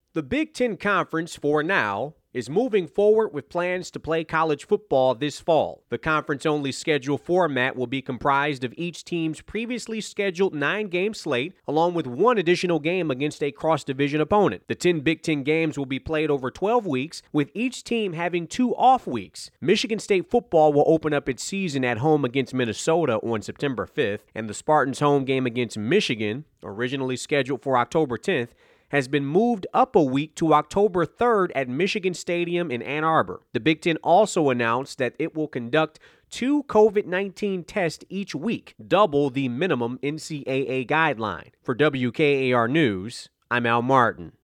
The Big Ten Conference, for now, is moving forward with plans to play college football this fall. The conference-only schedule format will be comprised of each team's previously scheduled 9-game slate, along with one additional game against a cross-division opponent. The 10 Big Ten games will be played over 12 weeks, with each team having 2 off weeks. Michigan State football will open up its season at home against Minnesota on September 5th, and the Spartans' home game against Michigan, originally scheduled for October 10th, has been moved up a week to October 3rd at Michigan Stadium in Ann Arbor. The Big Ten also announced that it will conduct 2 COVID-19 tests each week, double the minimum NCAA guideline. For WKAR News, I'm Al Martin.